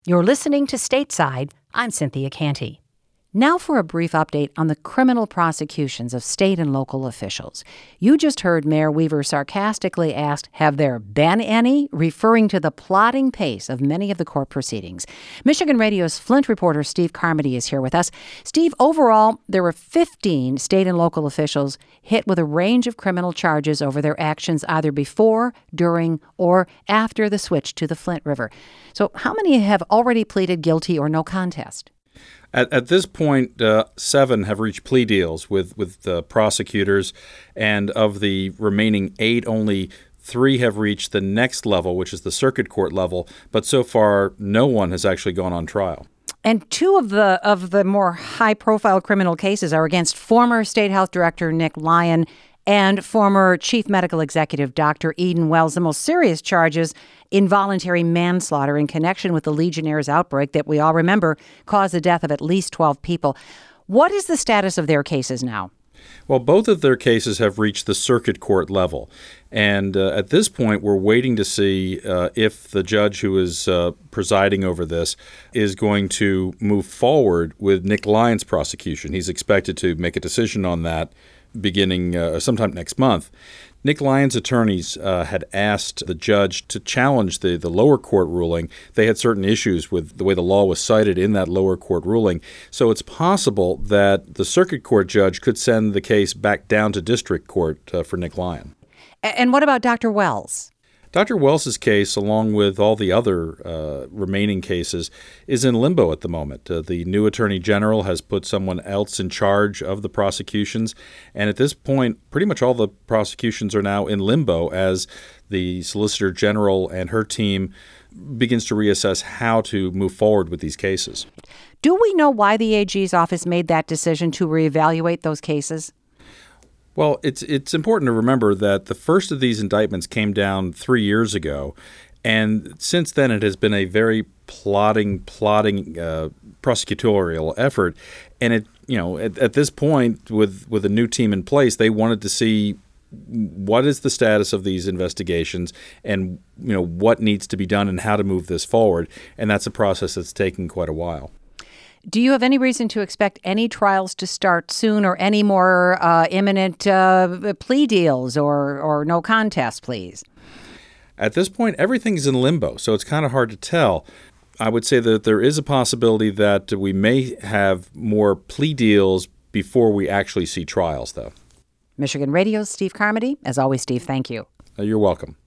You're listening to Stateside. I'm Cynthia Canty. Now for a brief update on the criminal prosecutions of state and local officials. You just heard Mayor Weaver sarcastically asked, have there been any? Referring to the plodding pace of many of the court proceedings. Michigan Radio's Flint reporter Steve Carmody is here with us. Steve, overall, there were 15 state and local officials hit with a range of criminal charges over their actions either before, during, or after the switch to the Flint River. So how many have already pleaded guilty or no contest? At this point, 7 have reached plea deals with prosecutors, and of the remaining 8, only 3 have reached the next level, which is the circuit court level. But so far, no one has actually gone on trial. And 2 of the more high-profile criminal cases are against former State Health Director Nick Lyon and former Chief Medical Executive Dr. Eden Wells. The most serious charges, involuntary manslaughter in connection with the Legionnaires' outbreak that we all remember caused the death of at least 12 people. What is the status of their cases now? Well, both of their cases have reached the circuit court level. And at this point, we're waiting to see if the judge who is presiding over this is going to move forward with Nick Lyon's prosecution. He's expected to make a decision on that beginning sometime next month. Nick Lyon's attorneys had asked the judge to challenge the lower court ruling. They had certain issues with the way the law was cited in that lower court ruling. So it's possible that the circuit court judge could send the case back down to district court for Nick Lyon. And what about Dr. Wells? Dr. Wells' case, along with all the other remaining cases, is in limbo at the moment. The new attorney general has put someone else in charge of the prosecutions. And at this point, pretty much all the prosecutions are now in limbo as the Solicitor General and her team begins to reassess how to move forward with these cases. Do we know why the AG's office made that decision to reevaluate those cases? Well, it's important to remember that the first of these indictments came down 3 years ago, and since then it has been a very plotting prosecutorial effort. And at this point, with a new team in place, they wanted to see what is the status of these investigations and what needs to be done and how to move this forward. And that's a process that's taken quite a while. Do you have any reason to expect any trials to start soon or any more imminent plea deals or no contest pleas? At this point, everything's in limbo, so it's kind of hard to tell. I would say that there is a possibility that we may have more plea deals before we actually see trials, though. Michigan Radio's Steve Carmody. As always, Steve, thank you. You're welcome.